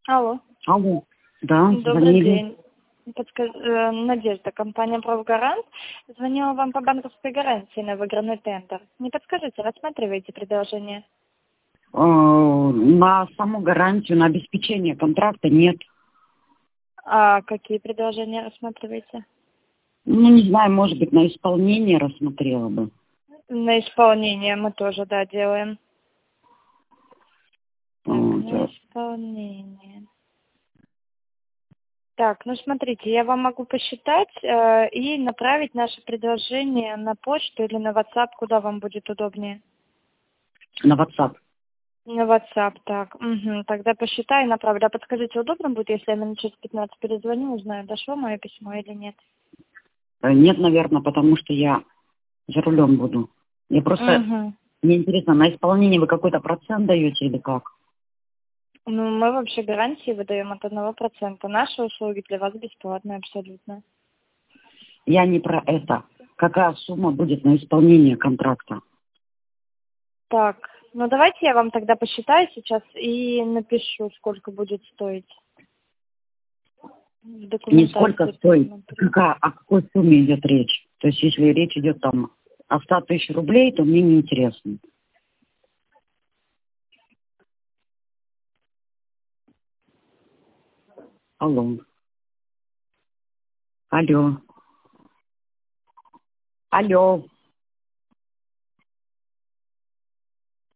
Алло. Алло. Да, Добрый звонили. день. Надежда, компания «Правгарант». Звонила вам по банковской гарантии на выигранный тендер. Не подскажите, рассматриваете предложение? На саму гарантию, на обеспечение контракта нет. А какие предложения рассматриваете? Ну, не знаю, может быть, на исполнение рассмотрела бы. На исполнение мы тоже, да, делаем. Так, на Вот. исполнение. Так, ну смотрите, я вам могу посчитать и направить наше предложение на почту или на WhatsApp, куда вам будет удобнее. На WhatsApp. На WhatsApp, так. Угу. Тогда посчитаю и направлю. А подскажите, удобно будет, если я минут через 15 перезвоню, узнаю, дошло мое письмо или нет? Нет, наверное, потому что я за рулем буду. Я просто, Угу. мне интересно, на исполнение вы какой-то процент даете или как? Ну, мы вообще гарантии выдаем от 1%. Наши услуги для вас бесплатные абсолютно. Я не про это. Какая сумма будет на исполнение контракта? Так, ну давайте я вам тогда посчитаю сейчас и напишу, сколько будет стоить. В Не сколько документации стоит, посмотрю. о какой сумме идет речь? То есть, если речь идет там о 100 тысяч рублей, то мне неинтересно. Алло. Алло. Алло.